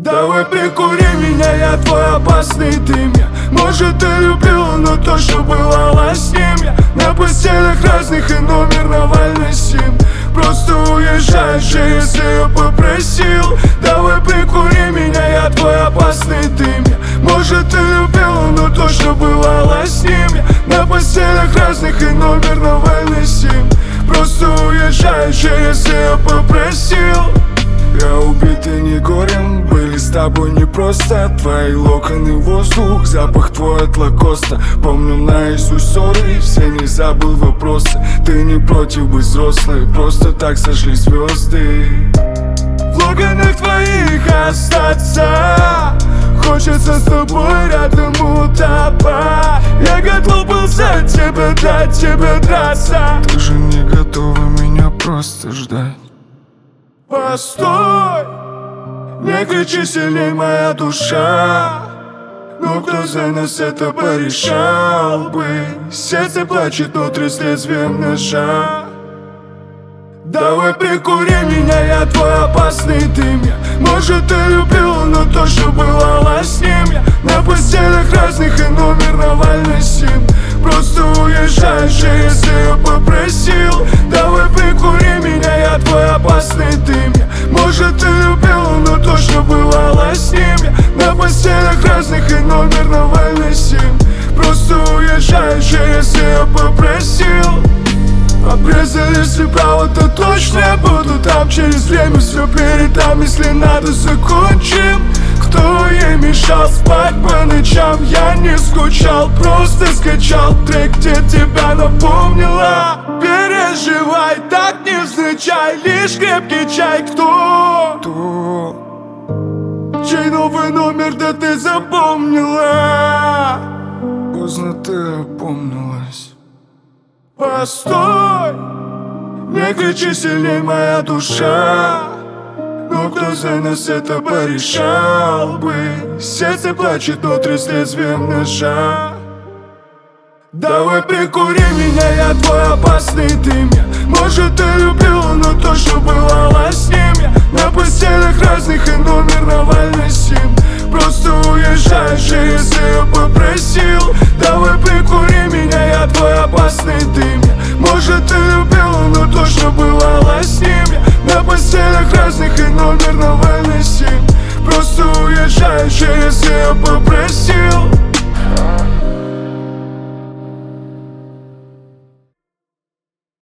Давай прикури меня, я твой опасный дым. Может, ты любила, но то, что бывало с ним. Я на постелях разных и номер Навальный сим. Просто уезжаешь же, если я попросил. Давай прикури меня, я твой опасный дым. Может, ты любила, но то, что бывало с ним. Я на постелях разных и номер Навальный сим. Просто уезжаешь же, если я попросил. Я убитый не горем, были с тобой непросто. Твои локоны, воздух, запах твой от лакоста. Помню наизусть ссоры, все не забыл вопросы. Ты не против быть взрослой, просто так сошли звезды. В локонах твоих остаться, хочется с тобой рядом утопать. Я готов был за тебя, дать тебе драться. Ты же не готова меня просто ждать. Постой, не кричи сильней, моя душа. Ну кто за нас это порешал бы? Сердце плачет внутри с лезвием ножа. Давай прикури меня, я твой опасный дым. Может, ты любила, но то, что бывало с ним. Я на постелях разных и номер Навальный сим. Просто уезжаешь же, если я попросил. Давай прикури меня, я твой опасный дым. Может, ты любила, но то, что бывало с ним. Я на постелях разных и номер Навальный сим. Просто уезжаешь же, если я попросил. Обрезали все права, то точно я буду там. Через время все передам, если надо закончим. Кто ей мешал спать по ночам? Я не скучал, просто скачал трек, где тебя напомнила. Переживай, так невзначай, лишь крепкий чай. Кто? Чей новый номер, да ты запомнила? Поздно ты опомнилась. Постой, не кричи сильней, моя душа. Ну кто за нас это порешал бы? Сердце плачет внутри с лезвием ножа. Давай прикури меня, я твой опасный дым. Может, ты любила, но то, что бывало с ним. Я на постелях разных и номер Навальный сим. Просто уезжаешь же, если я попросил. Давай прикури меня, я твой опасный дым. Может, ты любила, но то, что бывало с ним. Я на постелях разных и номер Навальный сим. Просто уезжаешь же, если я попросил.